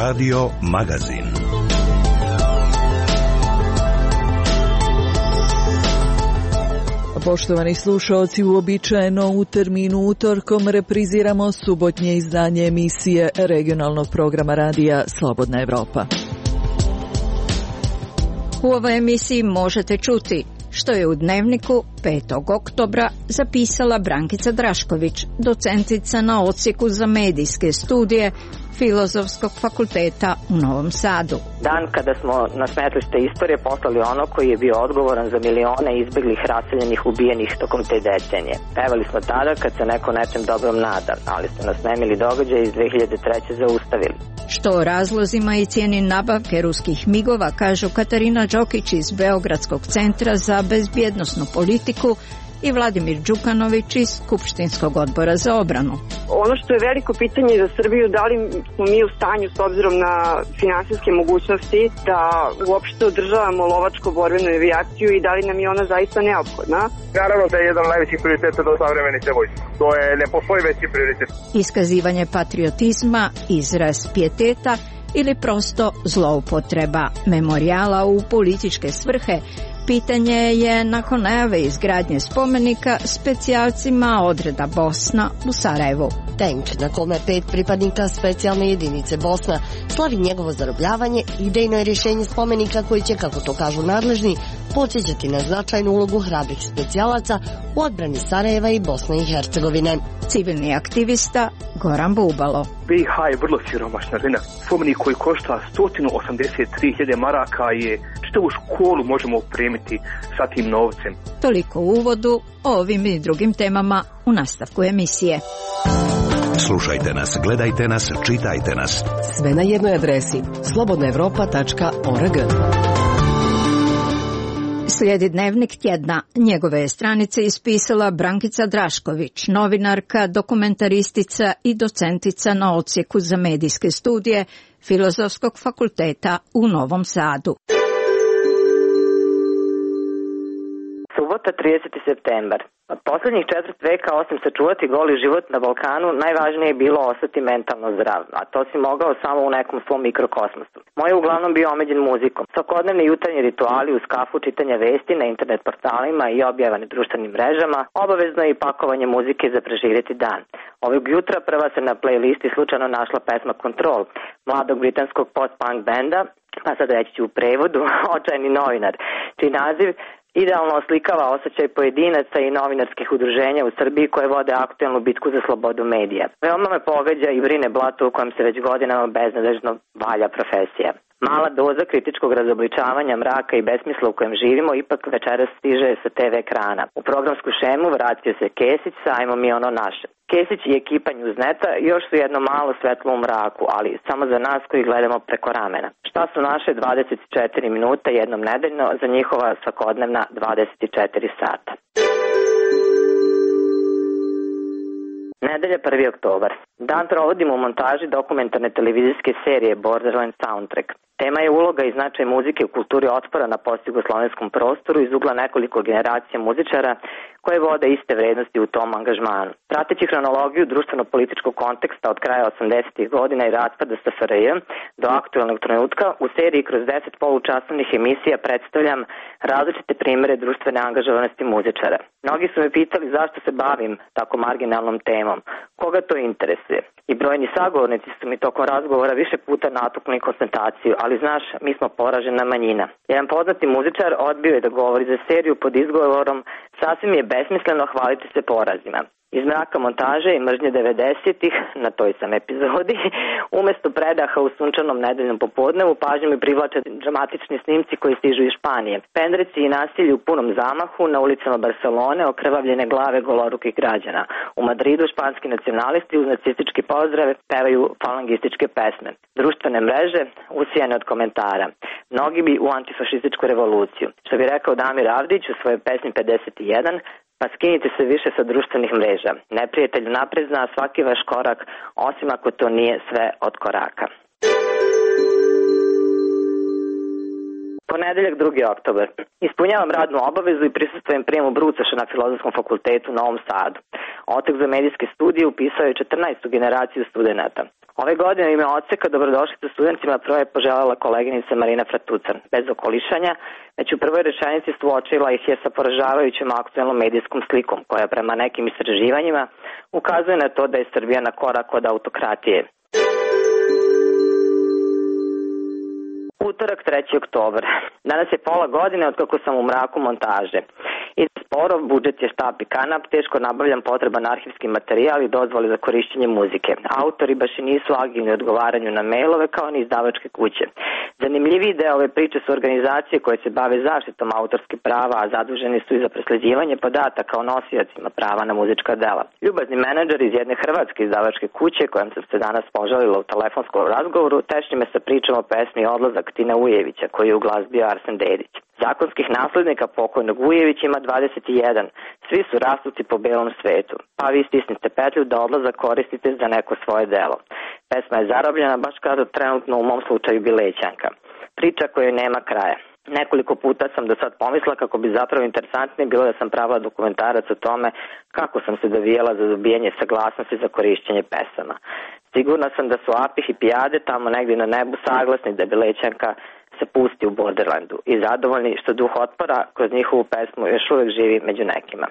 Radio Magazin. Poštovani slušalci, uobičajeno u terminu utorkom repriziramo subotnje izdanje emisije regionalnog programa radija Slobodna Evropa. U ovoj emisiji možete čuti što je u Dnevniku 5. oktobra zapisala Brankica Drašković, docentica na odsjeku za medijske studije Filozofskog fakulteta u Novom Sadu. Dan kada smo na smetlište istorije poslali ono koji je bio odgovoran za milione izbeglih, raseljenih, ubijenih tokom te decenije. Pevali smo tada kad se neko nečem dobrom nada, ali ste nas nemili događaj iz 2003. zaustavili. Što o razlozima i cijeni nabavke ruskih migova kažu Katarina Đokić iz Beogradskog centra za bezbjednosnu politiku i Vladimir Đukanović iz Skupštinskog odbora za obranu. Ono što je veliko pitanje za Srbiju, da li smo mi u stanju s obzirom na finansijske mogućnosti da uopšte održavamo lovačko-borbenu avijaciju i da li nam je ona zaista neophodna? Naravno da je jedan od najvećih prioriteta do savremenice vojske. To je, ne postoji veći prioritet. Iskazivanje patriotizma, izraz pijeteta ili prosto zloupotreba memorijala u političke svrhe, pitanje je nakon najave izgradnje spomenika specijalcima odreda Bosna u Sarajevu. Tenk na kome 5 pripadnika specijalne jedinice Bosna slavi njegovo zarobljavanje idejno je rješenje spomenika koji će, kako to kažu nadležni, podsjećati na značajnu ulogu hrabrih specijalaca u odbrani Sarajeva i Bosne i Hercegovine. Civilni aktivista Goran Bubalo. BiH je vrlo siromašna zemlja. Spomenik koji košta 183.000 maraka je čitavu školu možemo opremiti sa tim novcem. Toliko u uvodu o ovim i drugim temama u nastavku emisije. Slušajte nas, gledajte nas, čitajte nas. Sve na jednoj adresi slobodnaevropa.org. Slijedi Dnevnik tjedna. Njegove je stranice ispisala Brankica Drašković, novinarka, dokumentaristica i docentica na odsjeku za medijske studije Filozofskog fakulteta u Novom Sadu. Subota, 30. septembar. Od posljednjih četvrt veka, osim sačuvati goli život na Balkanu, najvažnije je bilo ostati mentalno zdrav, a to si mogao samo u nekom svom mikrokosmosu. Moj je uglavnom bio omeđen muzikom. Svakodnevni jutarnji rituali uz kafu, čitanja vesti na internet portalima i objava na društvenim mrežama, obavezno je i pakovanje muzike za preživjeti dan. Ovog jutra prva se na playlisti slučajno našla pesma Control, mladog britanskog post-punk benda, pa sad reći ću u prevodu, Očajni novinar, čiji naziv idealno oslikava osjećaj pojedinaca i novinarskih udruženja u Srbiji koje vode aktuelnu bitku za slobodu medija. Veoma me pogađa i brine blato u kojem se već godinama beznadežno valja profesija. Mala doza kritičkog razobličavanja mraka i besmisla u kojem živimo ipak večeras stiže sa TV ekrana. U programsku šemu vratio se Kesić sa Ajmo mi ono naše. Kesić i ekipa Newsneta još su jedno malo svetlo u mraku, ali samo za nas koji gledamo preko ramena. Šta su naše 24 minuta jednom nedeljno za njihova svakodnevna 24 sata? Nedelja 1. oktobar. Dan provodimo u montaži dokumentarne televizijske serije Borderland Soundtrack. Tema je uloga i značaj muzike u kulturi otpora na postjugoslovenskom prostoru iz ugla nekoliko generacija muzičara koje vode iste vrednosti u tom angažmanu. Prateći hronologiju društveno-političkog konteksta od kraja 80. godina i raspada SFRJ do aktualnog trenutka, u seriji kroz 10 polučasovnih emisija predstavljam različite primere društvene angažovanosti muzičara. Mnogi su me pitali zašto se bavim tako marginalnom temom, koga to interesuje. I brojni sagovornici su mi tokom razgovora više puta natuknuli koncentraciju, ali znaš, mi smo poražena manjina. Jedan poznati muzičar odbio je da govori za seriju pod izgovorom sasvim je besmisleno hvaliti se porazima. Iz mraka montaže i mržnje 90-ih, na toj sam epizodi, umjesto predaha u sunčanom nedeljnom popodnevu, pažnju mi privlače dramatični snimci koji stižu iz Španije. Pendreci i nasilje u punom zamahu na ulicama Barcelone, okrvavljene glave golorukih građana. U Madridu španski nacionalisti uz nacistički pozdrave pevaju falangističke pesme. Društvene mreže usijane od komentara. Mnogi bi u antifašističku revoluciju. Što bi rekao Damir Avdić u svojoj pesmi 51, pa skinite se više sa društvenih mreža. Neprijatelj napred zna svaki vaš korak, osim ako to nije sve od koraka. Ponedeljak 2. oktobar. Ispunjavam radnu obavezu i prisustvujem prijemu brucaša na Filozofskom fakultetu u Novom Sadu. Odsek za medijske studije upisao je 14. generaciju studenata. Ove godine ime odseka dobrodošlicu studentima prvo je poželjela koleginica Marina Fratucan, bez okolišanja, već u prvoj rečenici suočila ih je sa poražavajućom aktuelnom medijskom slikom, koja prema nekim istraživanjima ukazuje na to da je Srbija na korak od autokratije. Utorak 3. oktobar. Danas je pola godine od kako sam u mraku montaže. I sporo, budžet je štap i kanap, teško nabavljam potreban arhivski materijal i dozvole za korišćenje muzike. Autori baš i nisu agilni u odgovaranju na mailove kao ni izdavačke kuće. Zanimljiviji deo ove priče su organizacije koje se bave zaštitom autorskih prava, a zaduženi su i za presleđivanje podataka o nosiocima prava na muzička dela. Ljubazni menadžer iz jedne hrvatske izdavačke kuće, kojom sam se danas požalila u telefonskom razgovoru, tešnji me sa pričom o pesmi Odlazak Tina Ujevića, koji je uglazbio Arsen Dedić. Zakonskih naslednika pokojnog Ujevića ima 21. Svi su rasuti po belom svetu. Pa vi stisnite petlju da odlazak koristite za neko svoje delo. Pesma je zarobljena, baš kao trenutno u mom slučaju Bilećanka. Priča kojoj nema kraja. Nekoliko puta sam do sad pomislila kako bi zapravo interesantnije bilo da sam pravila dokumentarac o tome kako sam se dovijela za dobijanje saglasnosti za korišćenje pesama. Sigurna sam da su Apih i Pijade tamo negdje na nebu saglasni da Bilećanka se pusti u Borderlandu i zadovoljni što duh otpora kroz njihovu pesmu još uvijek živi među nekima.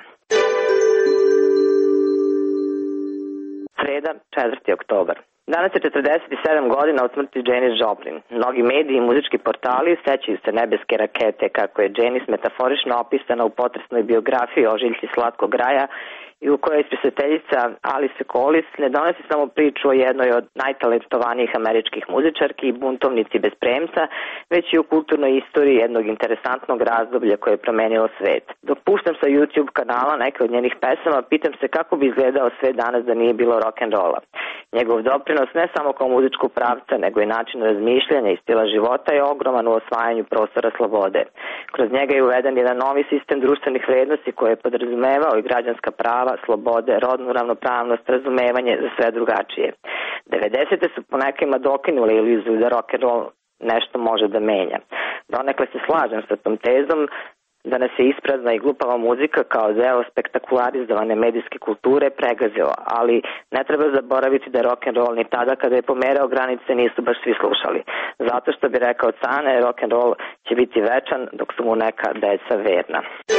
Sreda, 4. oktobar. Danas je 47 godina od smrti Janis Joplin. Mnogi mediji i muzički portali sećaju se nebeske rakete kako je Janis metaforično opisana u potresnoj biografiji Ožiljci slatkog raja i u kojoj spisateljica Alice Collis ne donosi samo priču o jednoj od najtalentovanijih američkih muzičarki i buntovnici bez premca, već i u kulturnoj istoriji jednog interesantnog razdoblja koje je promenilo svet. Dok puštam sa YouTube kanala neke od njenih pesama, pitam se kako bi izgledao svet danas da nije bilo rock'n'rolla. Njegov doprinos ne samo kao muzičkog pravca, nego i način razmišljanja i stila života je ogroman u osvajanju prostora slobode. Kroz njega je uveden jedan novi sistem društvenih vrednosti koji je podrazumevao i građanska prava, slobode, rodnu ravnopravnost, razumevanje za sve drugačije. 90. su po nekima dokinuli iluziju da rock'n'roll nešto može da menja. Donekle se slažem sa tom tezom da nas je isprazna i glupava muzika kao deo spektakularizovane medijske kulture pregazila, ali ne treba zaboraviti da rock'n'roll ni tada kada je pomerao granice nisu baš svi slušali. Zato što bi rekao Cane, rock'n'roll će biti večan dok su mu neka deca verna.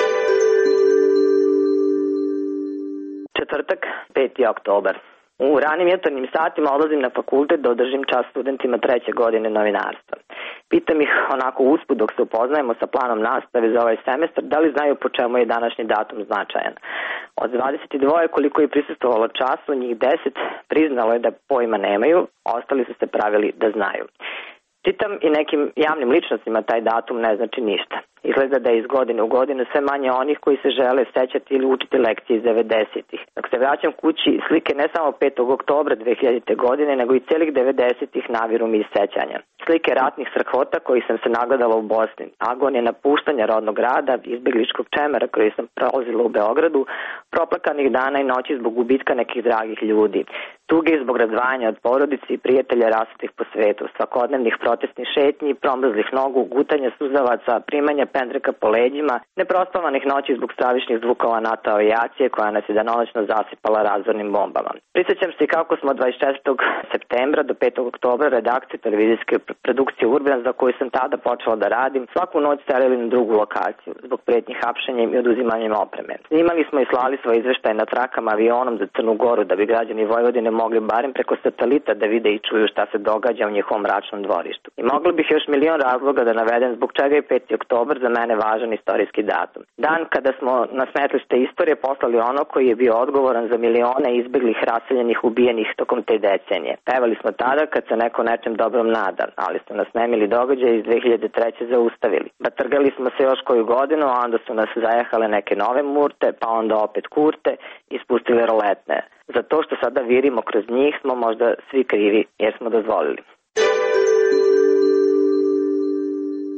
Četvrtak, 5. oktobar. U ranim jutarnjim satima odlazim na fakultet da održim čas studentima 3. godine novinarstva. Pitam ih onako usput dok se upoznajemo sa planom nastave za ovaj semestar, da li znaju po čemu je današnji datum značajan. Od 22 koliko je prisustvovalo času, njih 10 priznalo je da pojma nemaju, ostali su se pravili da znaju. Čitam i nekim javnim ličnostima taj datum ne znači ništa. Izgleda da je iz godine u godinu sve manje onih koji se žele sećati ili učiti lekcije iz 90-ih. Dok se vraćam kući, slike ne samo 5. oktobra 2000. godine, nego i celih 90-ih naviru mi iz sećanja. Slike ratnih strahota koji sam se nagledala u Bosni, agonije napuštanja rodnog grada, izbegličkog čemera koji sam prolazila u Beogradu, proplakanih dana i noći zbog gubitka nekih dragih ljudi, tuge zbog razdvajanja od porodice i prijatelja rasutih po svetu, svakodnevnih protestnih šetnji, promrzlih nogu, gutanja suzavaca, primanja pendreka po leđima, neprospavanih noći zbog stravičnih zvukova NATO avijacije koja nas je danonoćno zasipala razornim bombama. Prisjećam se kako smo 24. septembra do 5. oktobra redakcije televizijske produkcije Urban, za koju sam tada počela da radim, svaku noć selili na drugu lokaciju zbog pretnji hapšenjem i oduzimanjem opreme. Snimali smo i slali svoje izveštaje na trakama avionom za Crnu Goru da bi građani Vojvodine mogli barem preko satelita da vide i čuju šta se događa u njihovom mračnom dvorištu. I mogli bih još milion razloga da navedem zbog čega je 5. oktobar za mene važan istorijski datum. Dan kada smo na smetlište istorije poslali ono koji je bio odgovoran za milione izbeglih, raseljenih, ubijenih tokom te decenije. Pevali smo tada kad se neko nečem dobrom nada, ali su nas nemili događaje iz 2003. zaustavili. Batrgali smo se još koju godinu, a onda su nas zajahale neke nove murte, pa onda opet kurte i spustili roletne. Za to što sada virimo kroz njih smo možda svi krivi jer smo dozvolili.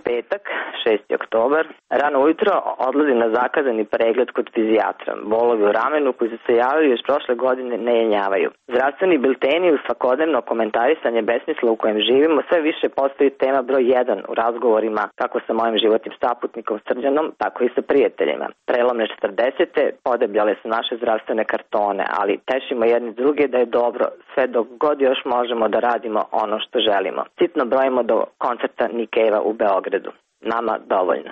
petak, 6. oktobar, rano ujutro odlazim na zakazani pregled kod fizijatra. Bolovi u ramenu koji su se javili još prošle godine ne jenjavaju. Zdravstveni bilteni uz svakodnevno komentarisanje besmisla u kojem živimo sve više postoji tema broj 1 u razgovorima kako sa mojim životnim saputnikom Srđanom, tako i sa prijateljima. Prelomne 40. podebljale su naše zdravstvene kartone, ali tešimo jedni druge da je dobro sve dok god još možemo da radimo ono što želimo. Sitno brojimo do koncerta Nikeva u Beogradu. Nama dovoljno.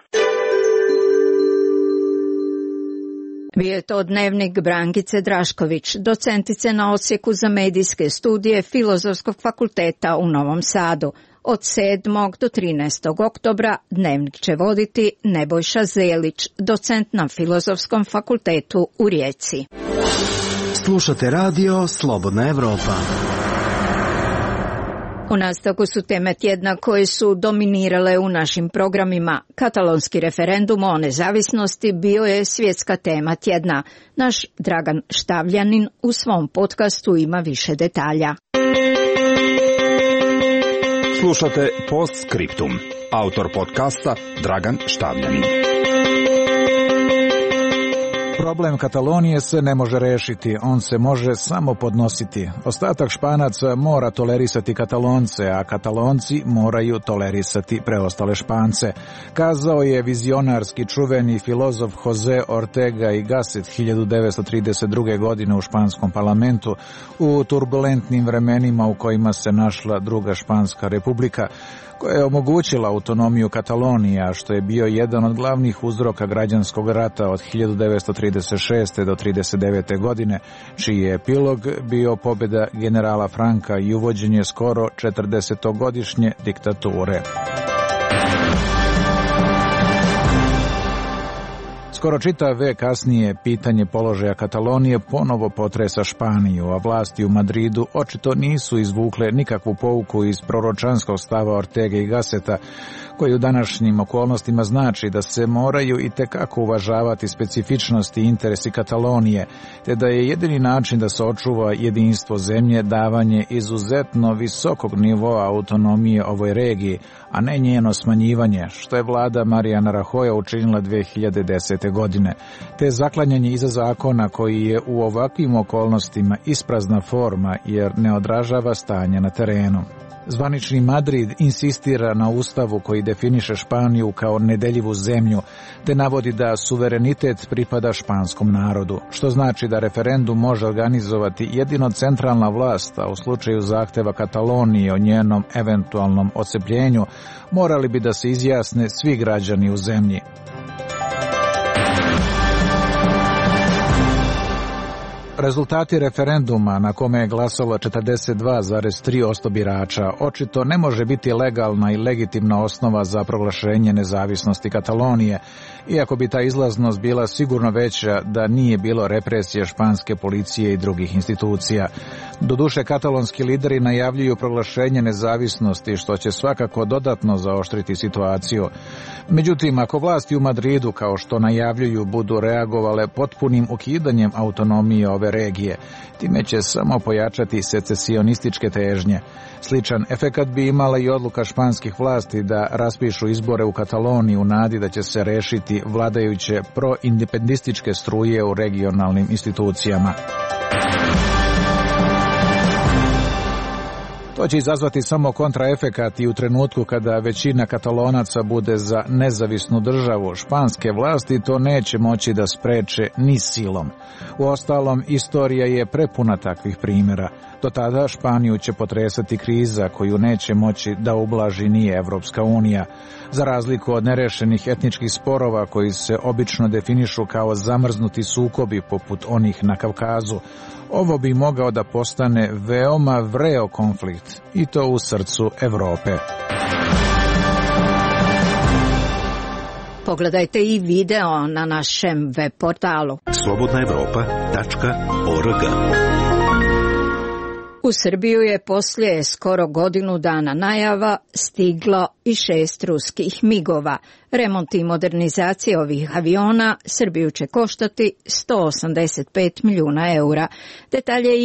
Bio je to dnevnik Brankice Drašković, docentice na odsjeku za medijske studije Filozofskog fakulteta u Novom Sadu. Od 7. do 13. oktobra dnevnik će voditi Nebojša Zelić, docent na Filozofskom fakultetu u Rijeci. Slušate radio Slobodna Evropa. U nastavku su teme tjedna koje su dominirale u našim programima. Katalonski referendum o nezavisnosti bio je svjetska tema tjedna. Naš Dragan Štavljanin u svom podcastu ima više detalja. Slušate Postscriptum. Autor podcasta Dragan Štavljanin. Problem Katalonije se ne može rešiti, on se može samo podnositi. Ostatak Španaca mora tolerisati Katalonce, a Katalonci moraju tolerisati preostale Špance. Kazao je vizionarski čuveni filozof Jose Ortega y Gasset 1932. godine u španskom parlamentu u turbulentnim vremenima u kojima se našla druga Španska republika, koja je omogućila autonomiju Katalonije, a što je bio jedan od glavnih uzroka građanskog rata od 1936. do 1939. godine, čiji je epilog bio pobjeda generala Franka i uvođenje skoro 40-godišnje diktature. Skoro čitav vek kasnije pitanje položaja Katalonije ponovo potresa Španiju, a vlasti u Madridu očito nisu izvukle nikakvu pouku iz proročanskog stava Ortega y Gasseta, koji u današnjim okolnostima znači da se moraju i tekako uvažavati specifičnosti i interesi Katalonije, te da je jedini način da se očuva jedinstvo zemlje davanje izuzetno visokog nivoa autonomije ovoj regiji, a ne njeno smanjivanje, što je vlada Mariana Rajoya učinila 2010. godine, te zaklanjanje iza zakona koji je u ovakvim okolnostima isprazna forma jer ne odražava stanje na terenu. Zvanični Madrid insistira na ustavu koji definiše Španiju kao nedeljivu zemlju, te navodi da suverenitet pripada španskom narodu, što znači da referendum može organizovati jedino centralna vlast, a u slučaju zahteva Katalonije o njenom eventualnom odcepljenju morali bi da se izjasne svi građani u zemlji. Rezultati referenduma na kome je glasalo 42,3% birača očito ne može biti legalna i legitimna osnova za proglašenje nezavisnosti Katalonije, iako bi ta izlaznost bila sigurno veća da nije bilo represije španske policije i drugih institucija. Doduše, katalonski lideri najavljuju proglašenje nezavisnosti, što će svakako dodatno zaoštriti situaciju. Međutim, ako vlasti u Madridu, kao što najavljuju, budu reagovale potpunim ukidanjem autonomije ove regije, time će samo pojačati secesionističke težnje. Sličan efekat bi imala i odluka španskih vlasti da raspišu izbore u Kataloniji u nadi da će se rešiti vladajuće proindependističke struje u regionalnim institucijama. To će izazvati samo kontraefekat i u trenutku kada većina Katalonaca bude za nezavisnu državu, španske vlasti to neće moći da spreče ni silom. Uostalom, istorija je prepuna takvih primjera. Do tada Španiju će potresati kriza koju neće moći da ublaži ni Evropska unija. Za razliku od nerešenih etničkih sporova koji se obično definišu kao zamrznuti sukobi poput onih na Kavkazu, ovo bi mogao da postane veoma vreo konflikt, i to u srcu Evrope. Pogledajte i video na našem web portalu slobodnaevropa.org. U Srbiju je poslije skoro godinu dana najava stiglo i 6 ruskih migova. Remont i modernizacija ovih aviona Srbiju će koštati 185 milijuna eura. Detalje ima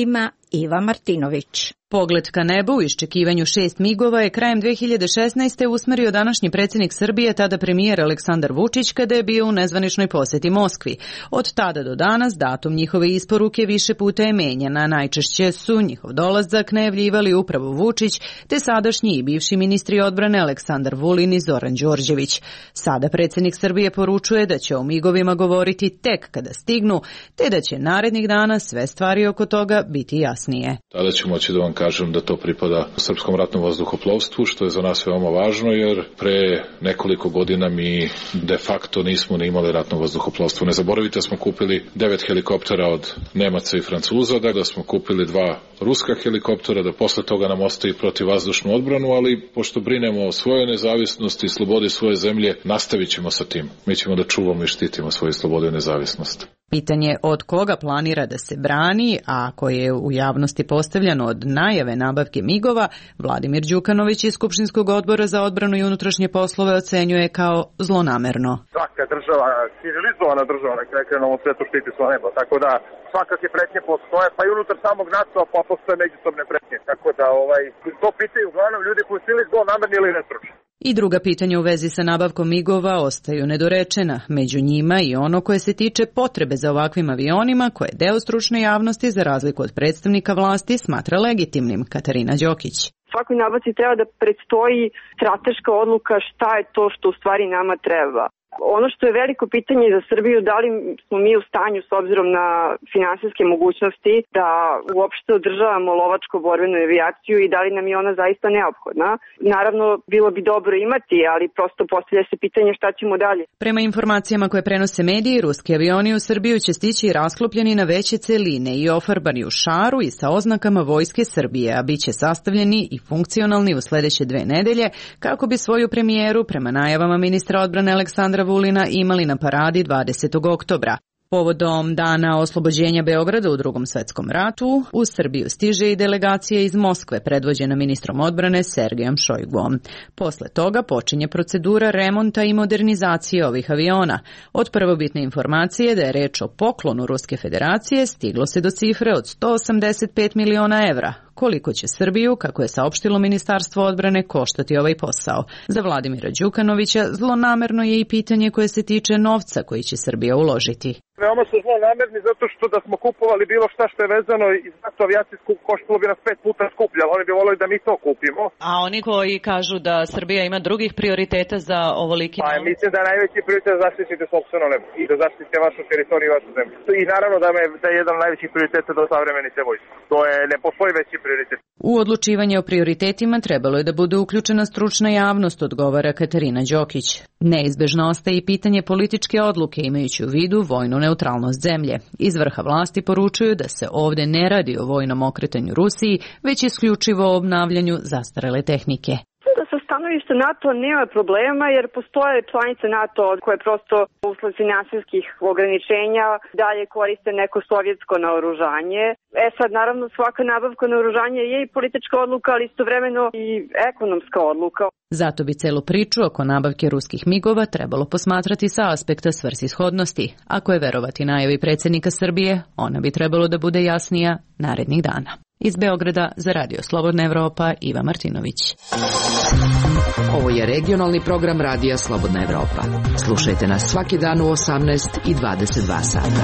Iva Martinović. Pogled ka nebu u iščekivanju 6 migova je krajem 2016. usmerio današnji predsjednik Srbije, tada premijer Aleksandar Vučić, kada je bio u nezvaničnoj posjeti Moskvi. Od tada do danas datum njihove isporuke više puta je menjana. Najčešće su njihov dolazak najavljivali upravo Vučić, te sadašnji i bivši ministri odbrane Aleksandar Vulin i Zoran Đorđević. Sada predsjednik Srbije poručuje da će o migovima govoriti tek kada stignu, te da će narednih dana sve stvari oko toga biti jasnije. Tada ću moći da vam kažem da to pripada Srpskom ratnom vazduhoplovstvu, što je za nas veoma važno, jer pre nekoliko godina mi de facto nismo ni imali ratno vazduhoplovstvo. Ne zaboravite, smo kupili 9 helikoptera od Nemaca i Francuza, da smo kupili 2 ruska helikoptera, da posle toga nam ostaje protivvazdušnu odbranu, ali pošto brinemo o svojoj nezavisnosti i slobodi svoje zemlje, nastavit ćemo sa tim. Mi ćemo da čuvamo i štitimo svoju slobodu i nezavisnost. Pitanje od koga planira da se brani, a koje je u javnosti postavljeno od najave nabavke migova, Vladimir Đukanović iz Skupštinskog odbora za odbranu i unutrašnje poslove ocenjuje kao zlonamerno. Svaka država, civilizovana država, na ovom svetu štiti svoje nebo, tako da svakakve pretnje postoje, pa i unutar samog NATO, pa postoje međusobne pretnje, tako da to pitaju uglavnom ljudi koji su ili zlonamerni ili nestručni. I druga pitanja u vezi sa nabavkom migova ostaju nedorečena, među njima i ono koje se tiče potrebe za ovakvim avionima, koje deo stručne javnosti, za razliku od predstavnika vlasti, smatra legitimnim. Katarina Đokić. Svakoj nabavci treba da predstoji strateška odluka šta je to što u stvari nama treba. Ono što je veliko pitanje za Srbiju, da li smo mi u stanju, s obzirom na finansijske mogućnosti, da uopšte održavamo lovačko-borbenu avijaciju i da li nam je ona zaista neophodna. Naravno, bilo bi dobro imati, ali prosto postavlja se pitanje šta ćemo dalje. Prema informacijama koje prenose mediji, ruski avioni u Srbiju će stići rasklopljeni na veće celine i ofarbani u šaru i sa oznakama Vojske Srbije, a bit će sastavljeni i funkcionalni u sledeće 2 nedelje, kako bi svoju premijeru, prema najavama ministra odbrane Aleksandra Vulina, imali na paradi 20. oktobra. Povodom dana oslobođenja Beograda u Drugom svetskom ratu, u Srbiju stiže i delegacija iz Moskve predvođena ministrom odbrane Sergejom Šojguom. Posle toga počinje procedura remonta i modernizacije ovih aviona. Od prvobitne informacije da je reč o poklonu Ruske federacije stiglo se do cifre od 185 miliona evra. Koliko će Srbiju, kako je saopštilo Ministarstvo odbrane, koštati ovaj posao? Za Vladimira Đukanovića zlonamerno je i pitanje koje se tiče novca koji će Srbija uložiti. Veoma su zlonamerni zato što da smo kupovali bilo šta što je vezano iz NATO avijacijskog, koštalo bi nas 5 puta skuplje, ali oni bi voleli da mi to kupimo. A oni koji kažu da Srbija ima drugih prioriteta za ovoliki novac? Pa mislim da je najveći prioritet da zaštitite sopstveno nebo i da zaštitite vašu teritoriju i vašu zemlju. I naravno da je jedan od najvećih prioriteta da savremenice vojske. To je, ne postoji veći prioritet. U odlučivanje o prioritetima trebalo je da bude uključena stručna javnost, odgovara Katarina Đokić. Neizbežno ostaje i pitanje političke odluke, imajući u vidu vojnu neutralnost zemlje. Iz vrha vlasti poručuju da se ovde ne radi o vojnom okretanju Rusiji, već isključivo o obnavljanju zastarele tehnike. Da sa stanovišta NATO nema problema jer postoje članice NATO koje prosto usled finansijskih ograničenja dalje koriste neko sovjetsko naoružanje. Sad naravno svaka nabavka naoružanja je i politička odluka, ali istovremeno i ekonomska odluka. Zato bi celu priču oko nabavke ruskih migova trebalo posmatrati sa aspekta svrsishodnosti. Ako je verovati najavi predsjednika Srbije, ona bi trebalo da bude jasnija narednih dana. Iz Beograda za Radio Slobodna Evropa, Iva Martinović. Ovo je regionalni program Radija Slobodna Evropa. Slušajte nas svaki dan u 18 i 22 sata.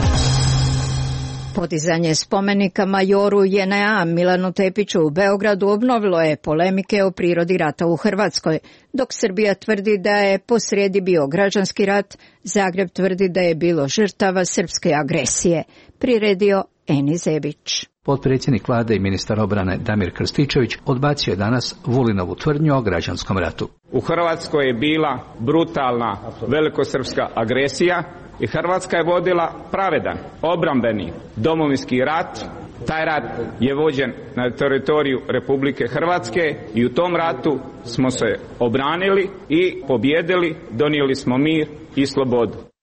Podizanje spomenika majoru JNA Milanu Tepiću u Beogradu obnovilo je polemike o prirodi rata u Hrvatskoj. Dok Srbija tvrdi da je posrijedi bio građanski rat, Zagreb tvrdi da je bilo žrtava srpske agresije. Priredio Eni Zebić. Potpredsjednik vlade i ministar obrane Damir Krstičević odbacio je danas Vulinovu tvrdnju o građanskom ratu. U Hrvatskoj je bila brutalna velikosrpska agresija i Hrvatska je vodila pravedan, obrambeni domovinski rat. Taj rat je vođen na teritoriju Republike Hrvatske i u tom ratu smo se obranili i pobjedili, donijeli smo mir i slobodu.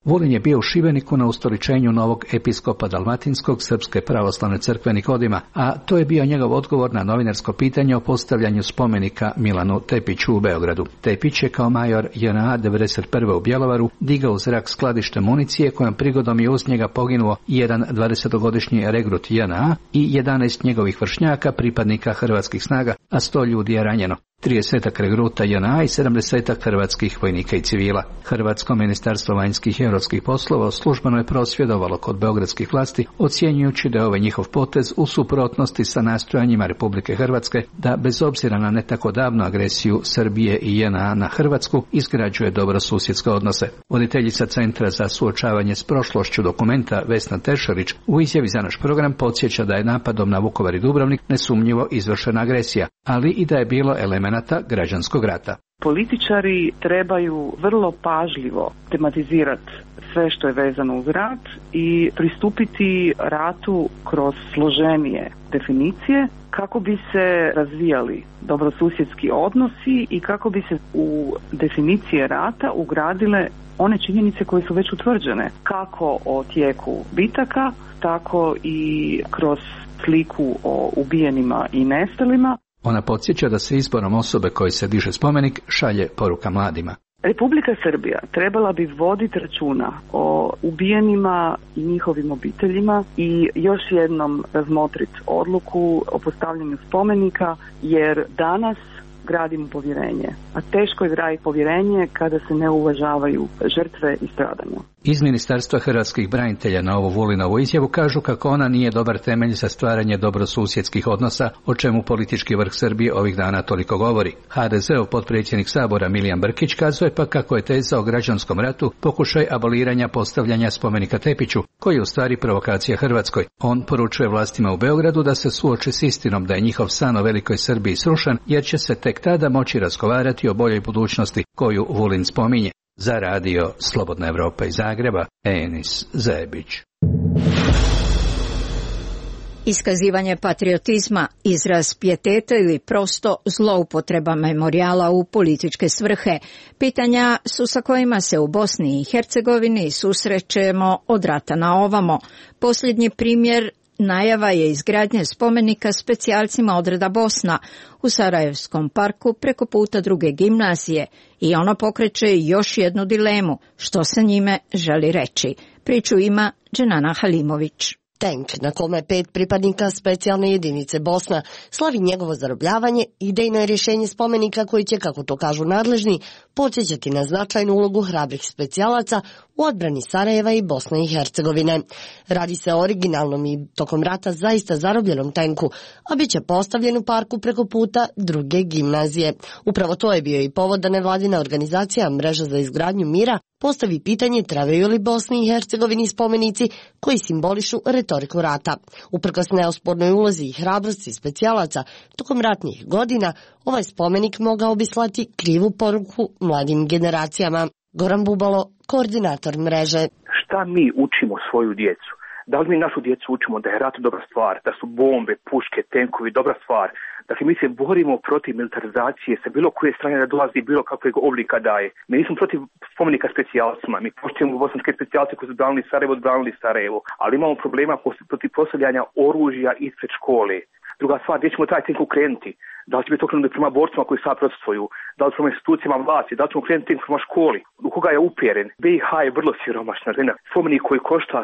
Vulin je bio u Šibeniku na ustoličenju novog episkopa Dalmatinskog Srpske pravoslavne crkve Nikodima, a to je bio njegov odgovor na novinarsko pitanje o postavljanju spomenika Milanu Tepiću u Beogradu. Tepić je kao major JNA 1991. u Bjelovaru digao u zrak skladište municije kojom prigodom je uz njega poginuo jedan 20-godišnji regrut JNA i 11 njegovih vršnjaka pripadnika hrvatskih snaga, a 100 ljudi je ranjeno. 30 regruta JNA i 70 hrvatskih vojnika i civila. Hrvatsko ministarstvo vanjskih i europskih poslova službeno je prosvjedovalo kod beogradskih vlasti, ocjenjujući da je ovaj njihov potez u suprotnosti sa nastojanjima Republike Hrvatske da, bez obzira na ne tako davnu agresiju Srbije i JNA na Hrvatsku, izgrađuje dobrosusjedske odnose. Voditeljica Centra za suočavanje s prošlošću Dokumenta Vesna Tešarić u izjavi za naš program podsjeća da je napadom na Vukovar i Dubrovnik nesumnjivo izvršena agresija, ali i da je bilo elemenata građanskog rata. Političari trebaju vrlo pažljivo tematizirati sve što je vezano uz rat i pristupiti ratu kroz složenije definicije kako bi se razvijali dobrosusjedski odnosi i kako bi se u definicije rata ugradile one činjenice koje su već utvrđene, kako o tijeku bitaka, tako i kroz sliku o ubijenima i nestalima. Ona podsjeća da se izborom osobe koji se diže spomenik šalje poruka mladima. Republika Srbija trebala bi voditi računa o ubijenima i njihovim obiteljima i još jednom razmotriti odluku o postavljanju spomenika, jer danas gradimo povjerenje, a teško je graditi povjerenje kada se ne uvažavaju žrtve i stradanja. Iz Ministarstva hrvatskih branitelja na ovu Vulinovu izjavu kažu kako ona nije dobar temelj za stvaranje dobrosusjedskih odnosa, o čemu politički vrh Srbije ovih dana toliko govori. HDZ-ov potpredsjednik Sabora Milijan Brkić kazuje pa kako je teza o građanskom ratu pokušaj aboliranja postavljanja spomenika Tepiću, koji je u stvari provokacija Hrvatskoj. On poručuje vlastima u Beogradu da se suoče s istinom da je njihov san o velikoj Srbiji srušen, jer će se tek tada moći razgovarati o boljoj budućnosti koju Vulin spominje. Za radio Slobodna Evropa iz Zagreba, Enis Zebić. Iskazivanje patriotizma, izraz pijeteta ili prosto zloupotreba memorijala u političke svrhe, pitanja su sa kojima se u Bosni i Hercegovini susrećemo od rata na ovamo. Posljednji primjer najava je izgradnje spomenika specijalcima odreda Bosna u Sarajevskom parku preko puta druge gimnazije i ono pokreće još jednu dilemu, što se njime želi reći. Priču ima Dženana Halimović. Tank na kome 5 pripadnika specijalne jedinice Bosna slavi njegovo zarobljavanje idejno je rješenje spomenika koji će, kako to kažu nadležni, podsjećati na značajnu ulogu hrabrih specijalaca u odbrani Sarajeva i Bosne i Hercegovine. Radi se o originalnom i tokom rata zaista zarobljenom tenku, a bit će postavljen u parku preko puta druge gimnazije. Upravo to je bio i povod da nevladina organizacija Mreža za izgradnju mira postavi pitanje trebaju li Bosni i Hercegovini spomenici koji simbolišu retoriku rata. Uprkos neospornoj ulozi i hrabrosti specijalaca tokom ratnih godina, ovaj spomenik mogao bi slati krivu poruku mladim generacijama. Goran Bubalo, koordinator mreže. Šta mi učimo svoju djecu? Da li mi našu djecu učimo da je rat dobra stvar, da su bombe, puške, tenkovi dobra stvar? Dakle, mi se borimo protiv militarizacije sa bilo koje strane da dolazi bilo kakvog oblika daje. Mi nismo protiv spomenika specijalcima, mi poštujemo bosanske specijalce koji su odbranili Sarajevo, ali imamo problema protiv postavljanja oružja ispred škole. Druga stvar, gdje ćemo taj tenk ukrenuti? Da li će biti okrenuti prema borcima koji sad protestvuju? Da li prema institucijama vlasti? Da li ćemo ukrenuti tenk prema školi? U koga je upjeren? BiH je vrlo siromašna zemlja. Spomenik koji košta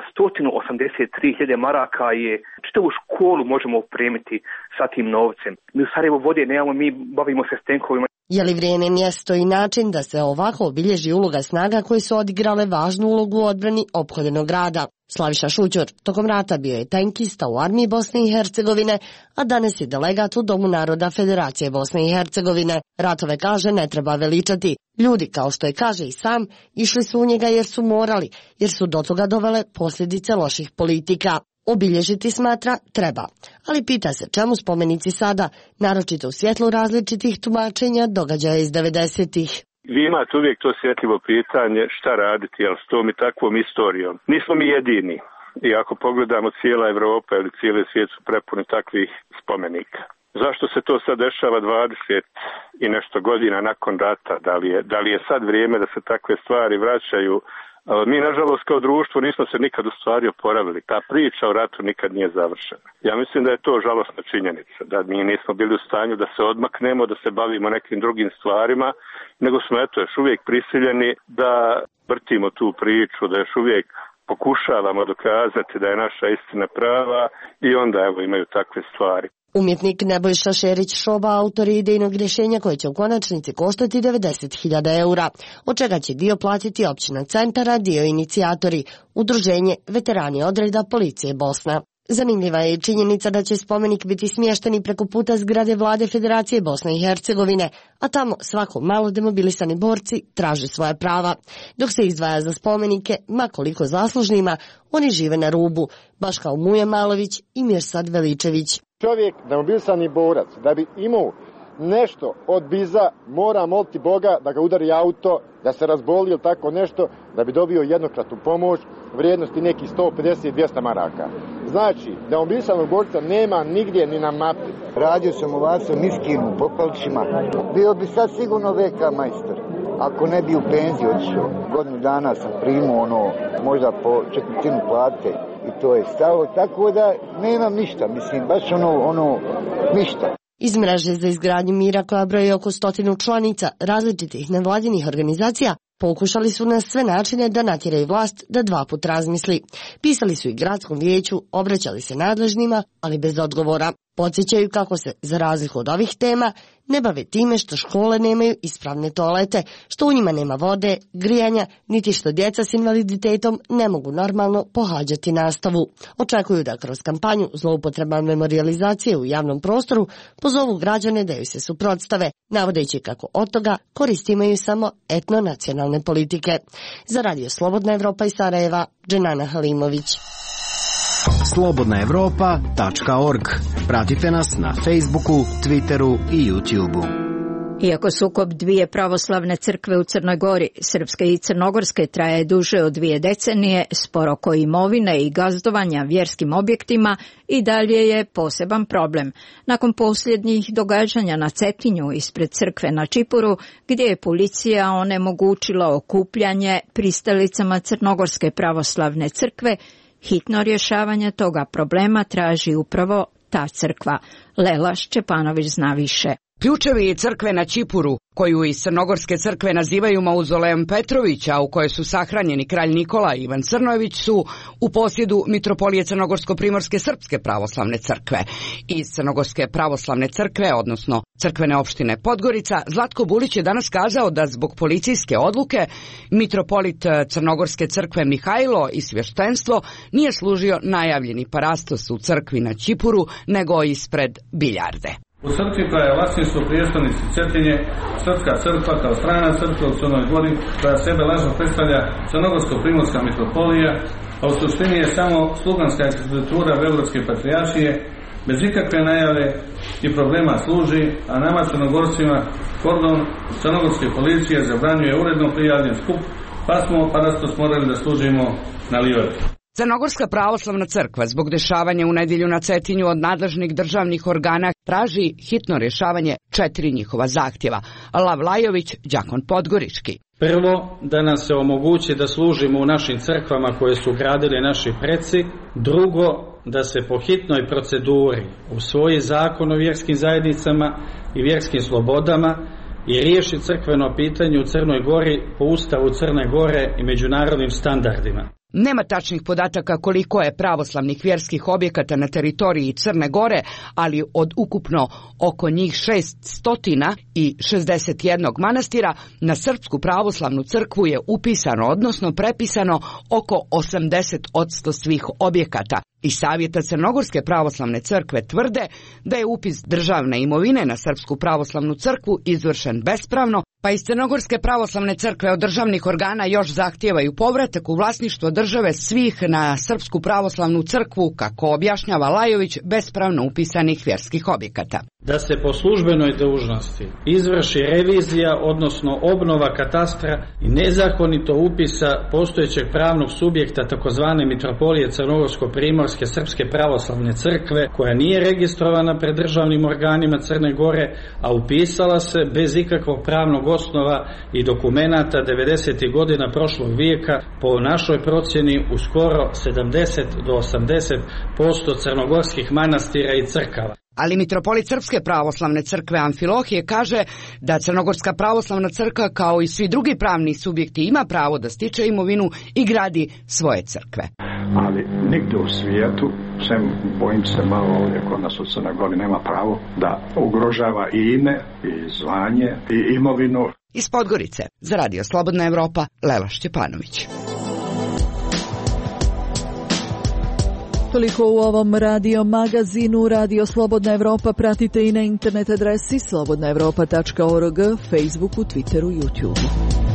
183.000 maraka je čitavu školu možemo opremiti sa tim novcem. Mi u Sarajevo vode nemamo, mi bavimo se s tenkovima. Je li vrijeme, mjesto i način da se ovako obilježi uloga snaga koje su odigrale važnu ulogu u odbrani opkoljenog grada? Slaviša Šućur tokom rata bio je tankista u armiji Bosne i Hercegovine, a danas je delegat u Domu naroda Federacije Bosne i Hercegovine. Ratove, kaže, ne treba veličati. Ljudi, kao što je kaže i sam, išli su u njega jer su morali, jer su do toga dovele posljedice loših politika. Obilježiti, smatra, treba. Ali pita se čemu spomenici sada, naročito u svjetlu različitih tumačenja događaja iz 90-ih. Vi imate uvijek to svjetljivo pitanje šta raditi, jel s tom i takvom istorijom. Nismo mi jedini. I ako pogledamo cijela Evropa ili cijeli svijet su prepuni takvih spomenika. Zašto se to sad dešava 20 i nešto godina nakon rata? Da li je sad vrijeme da se takve stvari vraćaju, Mi, nažalost, kao društvo nismo se nikad u stvari oporavili. Ta priča o ratu nikad nije završena. Ja mislim da je to žalosna činjenica, da mi nismo bili u stanju da se odmaknemo, da se bavimo nekim drugim stvarima, nego smo još uvijek prisiljeni da vrtimo tu priču, da još uvijek pokušavamo dokazati da je naša istina prava i onda imaju takve stvari. Umjetnik Nebojša Šerić-Šoba autor je idejnog rješenja koje će u konačnici koštati 90.000 eura, od čega će dio platiti općina Centara, dio inicijatori, udruženje Veterani odreda Policije Bosna. Zanimljiva je i činjenica da će spomenik biti smješten i preko puta zgrade Vlade Federacije Bosne i Hercegovine, a tamo svako malo demobilisani borci traže svoja prava. Dok se izdvaja za spomenike, ma koliko zaslužnima, oni žive na rubu, baš kao Muje Malović i Mirsad Veličević. Čovjek, demobilisani borac, da bi imao nešto od biza, mora moliti Boga da ga udari auto, da se razboli ili tako nešto, da bi dobio jednokratnu pomoć vrijednosti nekih 150-200 maraka. Znači, demobilisanog borca nema nigdje ni na mapi. Radio sam u Vacu Miskinu, Popalčima. Bio bi sad sigurno VK majstor. Ako ne bi u penziju otišao, godinu dana sam primao možda po 1/4 plate i to je stalo, tako da nemam ništa, mislim, baš ništa. Iz mreže za izgradnju mira koja broji oko 100 članica različitih nevladinih organizacija, pokušali su na sve načine da natjeraju vlast da 2 put razmisli. Pisali su i gradskom vijeću, obraćali se nadležnima, ali bez odgovora. Podsjećaju kako se, za razliku od ovih tema, ne bave time što škole nemaju ispravne toalete, što u njima nema vode, grijanja, niti što djeca s invaliditetom ne mogu normalno pohađati nastavu. Očekuju da kroz kampanju zloupotreba memorijalizacije u javnom prostoru pozovu građane da joj se suprotstave, navodeći kako od toga koristi imaju samo etnonacionalne politike. Za Radio Slobodna Evropa iz Sarajeva, Dženana Halimović. slobodnaevropa.org. Pratite nas na Facebooku, Twitteru i YouTubeu. Iako sukob dvije pravoslavne crkve u Crnoj Gori, srpske i crnogorske, traje duže od 2 decenije, spor oko imovine i gazdovanja vjerskim objektima i dalje je poseban problem. Nakon posljednjih događanja na Cetinju ispred crkve na Čipuru, gdje je policija onemogućila okupljanje pristalicama Crnogorske pravoslavne crkve, hitno rješavanje toga problema traži upravo ta crkva. Lela Šćepanović zna više. Ključevi crkve na Čipuru, koju iz Crnogorske crkve nazivaju Mauzolejom Petrovića, u kojoj su sahranjeni kralj Nikola i Ivan Crnojević, su u posjedu Mitropolije Crnogorsko-primorske srpske pravoslavne crkve. Iz Crnogorske pravoslavne crkve, odnosno crkvene opštine Podgorica, Zlatko Bulić je danas kazao da zbog policijske odluke mitropolit Crnogorske crkve Mihajlo i svještenstvo nije služio najavljeni parastos u crkvi na Čipuru, nego ispred biljarde. U crkvi koja je vlasništvo prijestolnici Cetinje, srpska crkva kao strana crkva u Crnoj Gori, koja sebe lažno predstavlja Crnogorsko-primorska mitropolija, a u suštini je samo sluganska ekspeditura Beogradske patrijaršije, bez ikakve najave i problema služi, a nama Crnogorcima kordon Crnogorske policije zabranjuje uredno prijavljen skup, pa smo parastos morali da služimo na livadi. Crnogorska pravoslavna crkva zbog dešavanja u nedjelju na Cetinju od nadležnih državnih organa traži hitno rješavanje 4 njihova zahtjeva. Lav Lajović, đakon Podgorički. Prvo, da nam se omogući da služimo u našim crkvama koje su gradili naši preci. Drugo, da se po hitnoj proceduri usvoji zakon o vjerskim zajednicama i vjerskim slobodama i riješi crkveno pitanje u Crnoj Gori po Ustavu Crne Gore i međunarodnim standardima. Nema tačnih podataka koliko je pravoslavnih vjerskih objekata na teritoriji Crne Gore, ali od ukupno oko njih 661 manastira na Srpsku pravoslavnu crkvu je upisano, odnosno prepisano oko 80% svih objekata. Iz Savjeta Crnogorske pravoslavne crkve tvrde da je upis državne imovine na Srpsku pravoslavnu crkvu izvršen bespravno, pa iz Crnogorske pravoslavne crkve od državnih organa još zahtijevaju povratak u vlasništvo države svih na Srpsku pravoslavnu crkvu, kako objašnjava Lajović, bespravno upisanih vjerskih objekata. da se po službenoj dužnosti izvrši revizija, odnosno obnova katastra i nezakonito upisa postojećeg pravnog subjekta takozvane Mitropolije Crnogorsko-Primorske Srpske pravoslavne crkve, koja nije registrovana pred državnim organima Crne Gore, a upisala se bez ikakvog pravnog osnova i dokumenata 90. godina prošlog vijeka, po našoj procjeni u skoro 70 do 80% crnogorskih manastira i crkava. Ali mitropolit Srpske pravoslavne crkve Amfilohije kaže da Crnogorska pravoslavna crkva kao i svi drugi pravni subjekti ima pravo da stiče imovinu i gradi svoje crkve. Ali nigde u svijetu, sem bojim se malo ovdje kod nas u Crnoj Gori, nema pravo da ugrožava i ime, i zvanje, i imovinu. Iz Podgorice, za Radio Slobodna Evropa, Lela Šćepanović. Toliko u ovom radio magazinu. Radio Slobodna Evropa pratite i na internet adresi slobodnaevropa.org, Facebooku, Twitteru, YouTubeu.